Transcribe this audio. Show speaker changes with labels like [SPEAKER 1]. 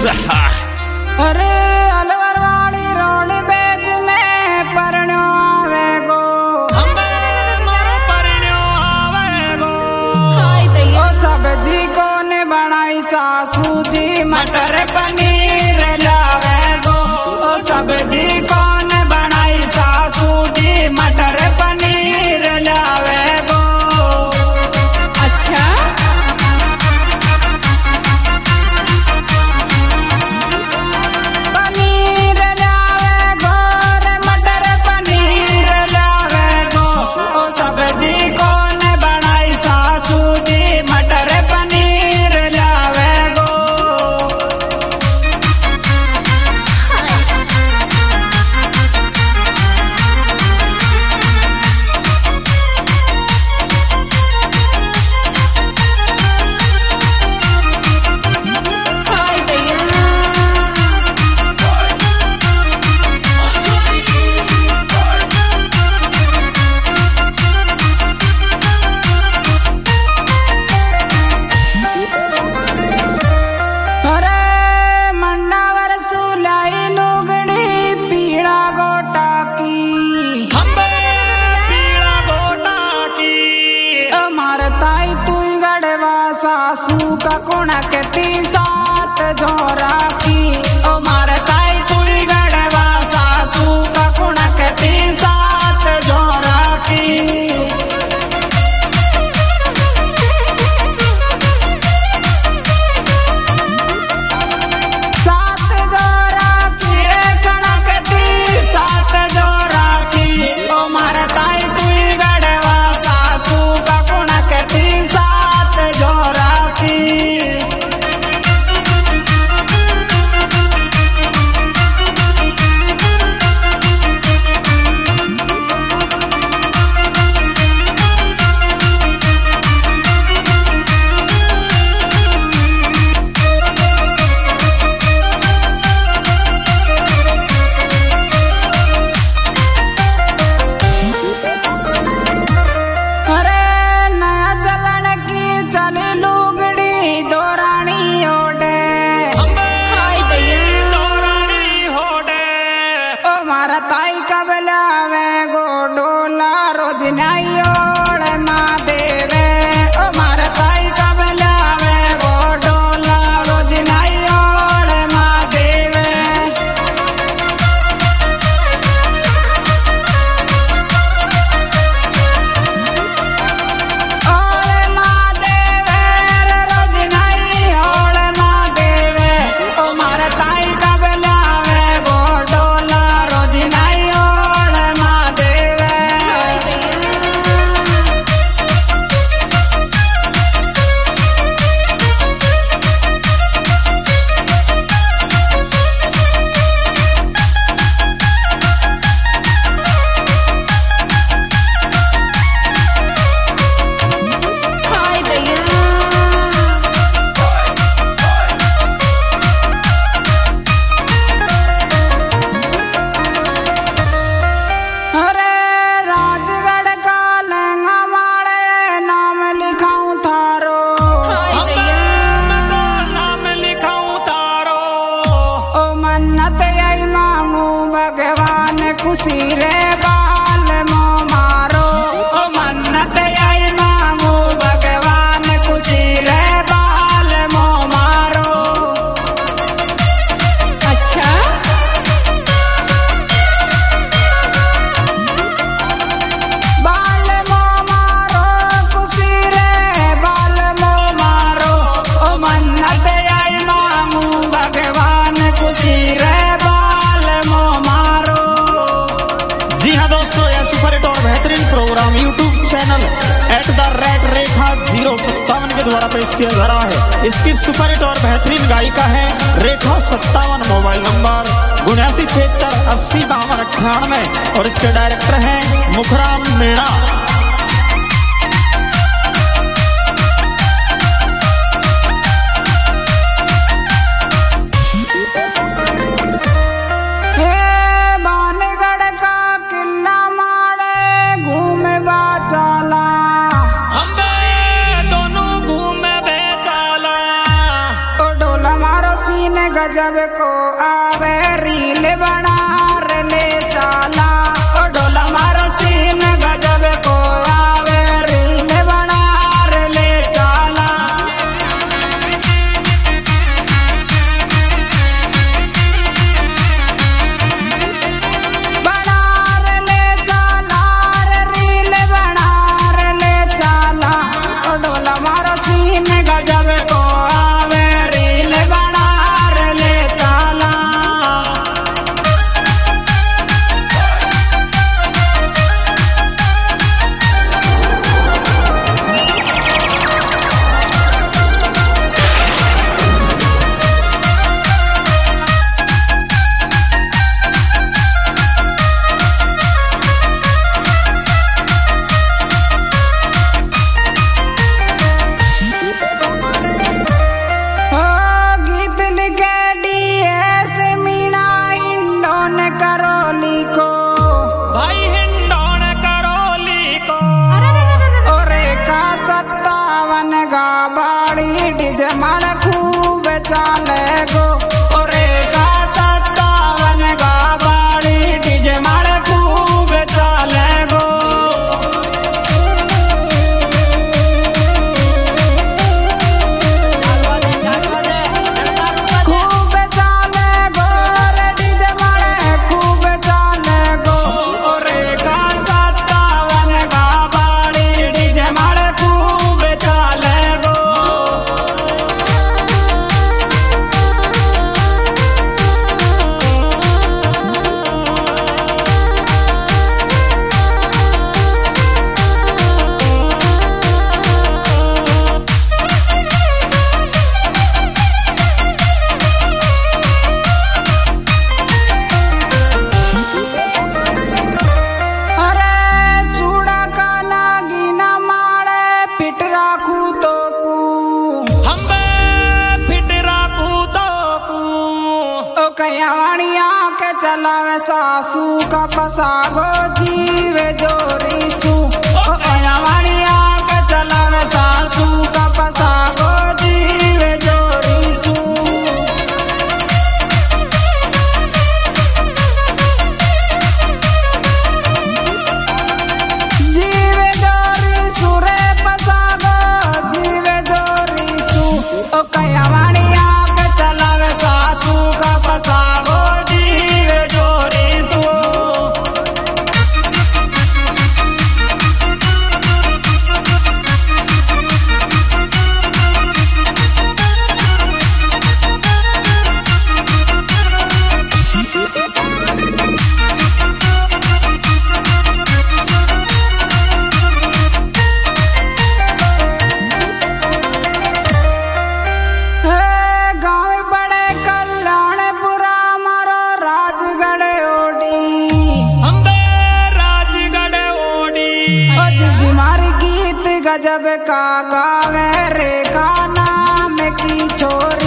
[SPEAKER 1] अरे अलवर वाली रोड बेच में परण्यो आवे गो ओ सब्जी को ने बनाई सासू जी मटर पनीर लावे गो ओ सब्जी को ने बनाई सासू जी मटर पनीर लावे गो। अच्छा सासू का कोना के ती सात झोरा की ओ मारता तुई गड़वा सासू का कोना के ती सात झोरा की। ताई कबलावे गो डोला रोज नहीं ओढ़ माँ देवे ओ मारा ताई कबलावे गो डोला रोज नहीं ओढ़ माँ देवे। ओढ़ माँ देवे रोज नहीं ओढ़ माँ देवे ओ मारा ताई कबलावे गो डोला रोज नहीं ओढ़ माँ देवे। खुशी रे बाल मो मारो ओ मन्नत आई मांगू भगवान खुशी रे बाल मो मारो। अच्छा बाल मो मारो खुशी रे बाल मो मारो ओ मन्नत आई मांगू भगवान खुशी रे बाल मो मारो।
[SPEAKER 2] प्रोग्राम यूट्यूब चैनल @रेखा057 के द्वारा पेश किया जा रहा है। इसकी सुपरहिट और बेहतरीन गायिका है रेखा 57। मोबाइल नंबर 7976805298 और इसके डायरेक्टर हैं मुखराम मीणा।
[SPEAKER 1] गजब को आवे रील बना रे ले चाला ओ ढोला मारो सीन गजब को आवे रील बना रे ले चाला बना रे ले चाला रे रील बना रे ले चाला ओ ढोला मारो सीन गजब को आवे रील बना रे ले चाला ओ गीत लिखे डीएस मीना इंडोन करोली को
[SPEAKER 2] भाई हिंडोन करोली को
[SPEAKER 1] और का 57 गा बाड़ी डिजमल खूब चाले गो और का 57 गा बाड़ी डिजमल खूब चाले गो खूब चाले गो रे डिजमल खूब चाले गो और का 57 गा बाड़ी डिजमल खूब चाले गो अरे चूड़ा का लागी न मारे पिट राखू तो कू
[SPEAKER 2] हम फिट राखू तो कू
[SPEAKER 1] ओ कयावणिया के चलावे सासू का पसागो जीवे जोरी सू ओ कयावणिया के चलावे सासू का पसागो जीवे जोरी सू जीवे जोरी सुरे पसागो जीवे जोरी सू ओ कयावणिया के चलावे सासू का पसागो जीवे जोरी सू गाँव बड़े कल्याणपुरा मारो राजगढ़ ओडी
[SPEAKER 2] हम राजगढ़ ओडी
[SPEAKER 1] ओ जीजी मारी गीत गजब का गावे रे का नाम की छोरी